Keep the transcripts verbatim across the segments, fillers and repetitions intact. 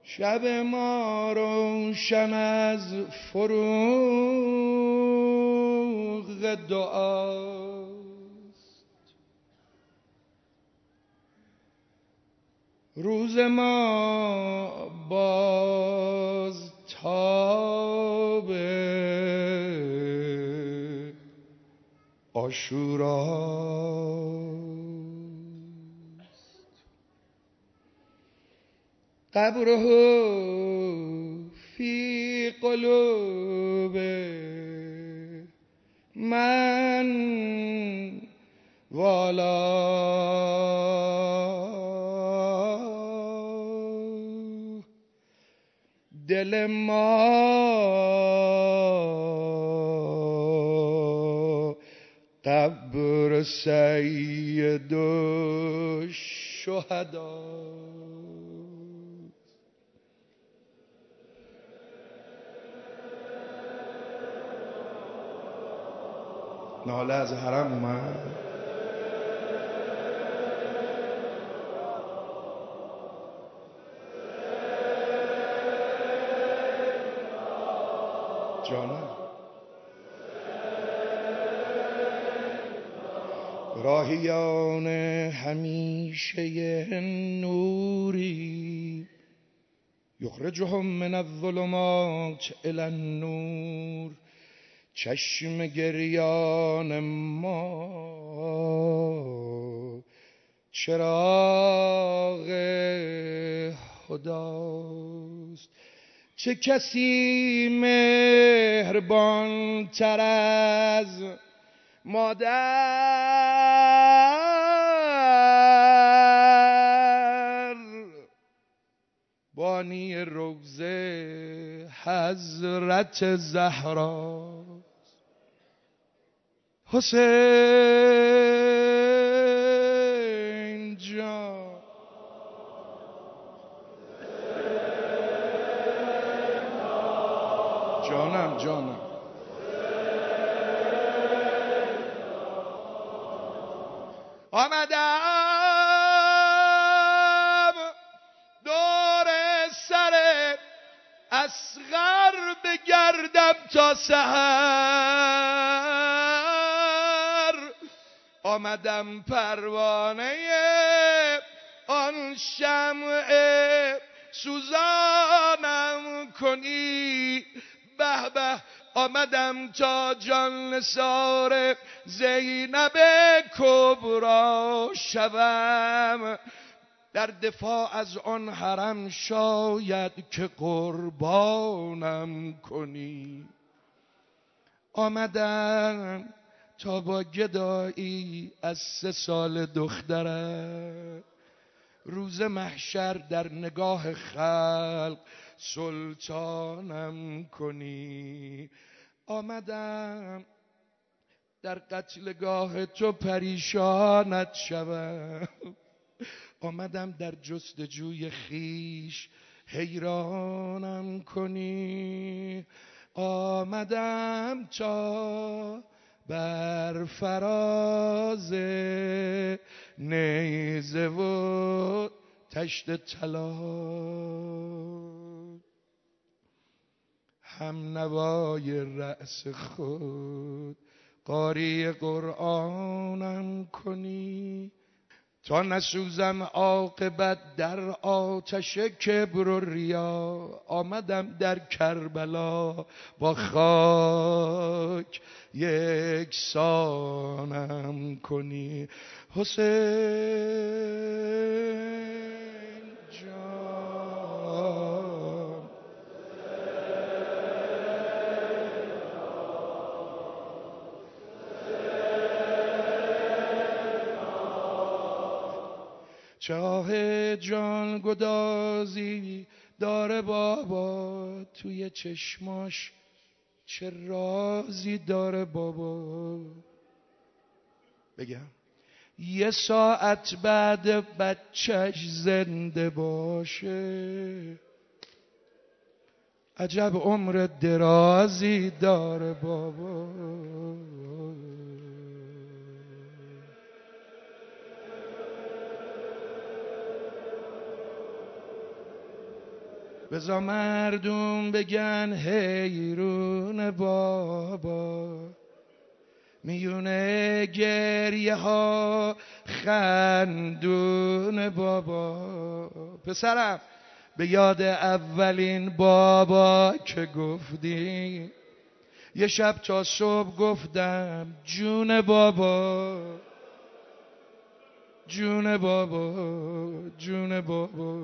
شب ما روشن از فروغ دعاست، روز ما باز تاب عاشوراست. قبره فی قلوب من والا، دل ما قبر سید الشهدا. ناله از حرم اومد. جانم راهیان همیشه نوری، یخرجهم من الظلمات الی النور. چشم گریان ما چراغ خداست. چه کسی مهربان تر از مادر، بانی روضه حضرت زهرا. حسین جان جانم جانم آمدم دور سر اصغر بگردم تا سحر. آمدم پروانه آن شمع سوزانم کنی. به به آمدم تا جان نثار زینب کبرا شوم. در دفاع از آن حرم شاید که قربانم کنی. آمدم تا با گدایی از سه سال دخترم روز محشر در نگاه خلق سلطانم کنی. آمدم در قتلگاه تو پریشانت شوم. آمدم در جستجوی خیش حیرانم کنی. آمدم تا بر فراز نیزه و تشت طلا هم نوای رأس خود قاری قرآنم کنی. تا نسوزم عاقبت در آتش کبر و ریا. آمدم در کربلا با خاک یکسانم کنی. حسین جان چاه جان گدازی داره بابا، توی چشماش چه رازی داره بابا. بگم یه ساعت بعد بچهش زنده باشه، عجب عمر درازی داره بابا. بزا مردم بگن حیرون بابا، میونه گریه ها خندون بابا. پسرم به یاد اولین بابا که گفتی، یه شب تا صبح گفتم جون بابا، جون بابا، جون بابا.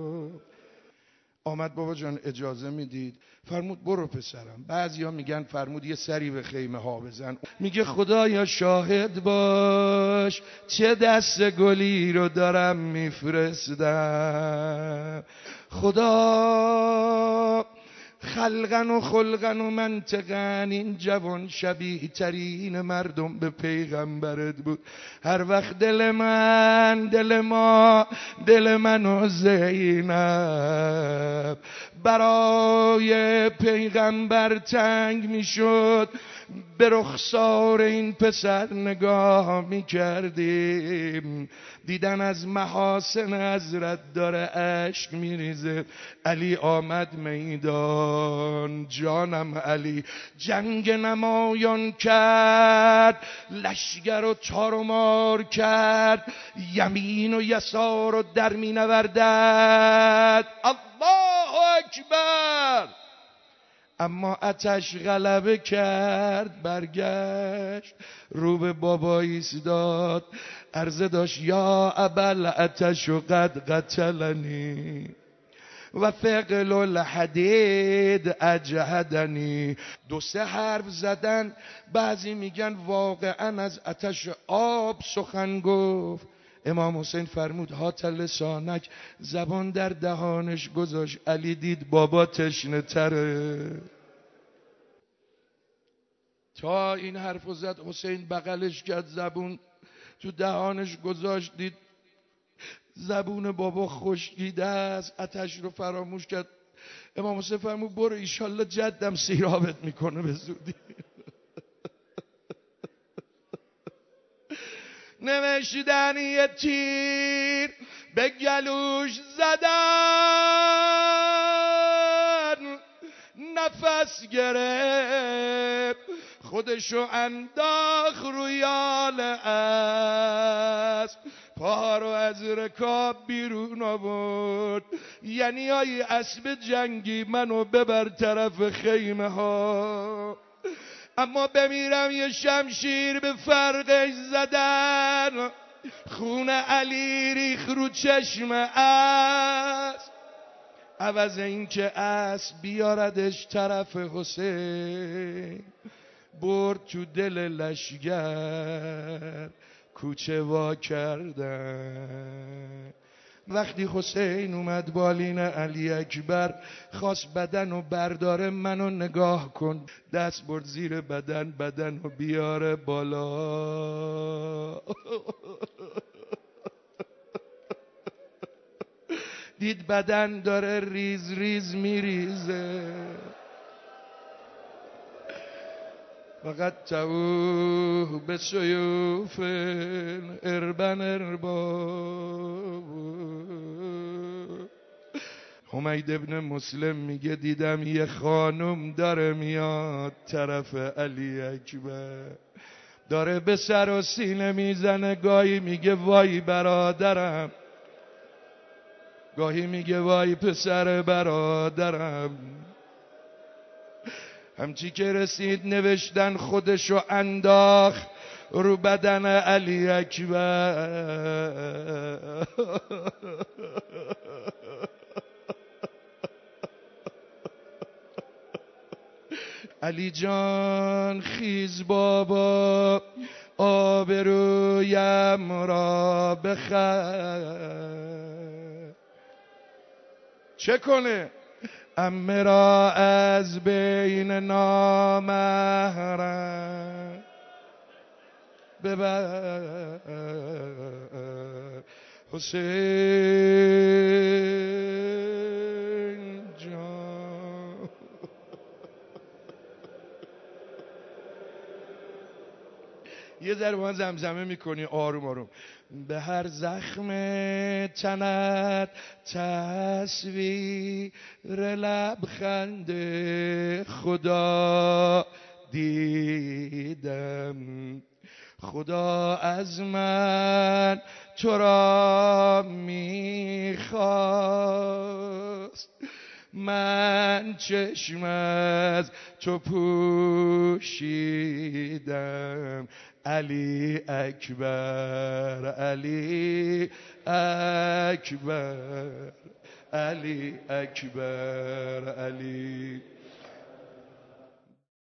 آمد بابا جان اجازه میدید؟ فرمود برو پسرم. بعضیا میگن فرمود یه سری به خیمه ها بزن. میگه خدایا شاهد باش چه دست گلی رو دارم میفرستم. خدا خلقن و خلقن و منطقن این جوان شبیه ترین مردم به پیغمبرت بود. هر وقت دل من دل ما دل من و زینب برای پیغمبر تنگ میشد، به رخسار این پسر نگاه میکردیم، دیدن از محاسن حضرت داره اشک میریزه. علی آمد میدان، جانم علی جنگ نمایان کرد، لشگر و تار و مار کرد، یمین و یسار و در می نوردد. الله اکبر. اما آتش غلبه کرد، برگشت رو به بابا ایستاد، عرضه داشت یا ابل آتش و قد قتلنی و ثقل الحدید اجهدنی. دو سه حرف زدن، بعضی میگن واقعا از آتش آب سخن گفت. امام حسین فرمود هات لسانک، زبان در دهانش گذاشت. علی دید بابا تشنه تره، تا این حرفو زد حسین بغلش کرد، زبون تو دهانش گذاشت، دید زبون بابا خشکیده است، آتش رو فراموش کرد. امام حسین فرمود برو ایشالله جدم سیرابت میکنه به زودی. نوشتن یه تیر به گلوش زدن، نفس گرفت خودشو انداخت روی یال اسب، پا رو از رکاب بیرون آورد. یعنی ای اسب جنگی منو ببر طرف خیمه ها، اما بمیرم یه شمشیر به فرقش زدن. خون علی ریخ رو چشم اسب، عوض این که اسب بیاردش طرف حسین، برد تو دل لشگر کوچه وا کردن. وقتی حسین اومد بالین علی اکبر، خواست بدن و برداره، منو نگاه کن، دست برد زیر بدن، بدن و بیاره بالا. دید بدن داره ریز ریز میریزه، فقط توه به سیوف اربن ارباب. حمید ابن مسلم میگه دیدم یه خانم داره میاد طرف علی اکبر، داره به سر و سینه میزنه، گاهی میگه وای برادرم، گاهی میگه وای پسر برادرم. همچی که رسید نوشتن خودشو انداخت رو بدن علی اکبر. علی جان خیز بابا، آبرویم را بخر. چه کنه؟ عمه را از بین نامحرم ببر. حسین جان یه ذره با من زمزمه میکنی آروم آروم. به هر زخم تنت تصویر لبخند خدا دیدم، خدا از من تو را میخواست، من چشم از تو پوشیدم. علی اکبر علی اکبر علی اکبر علی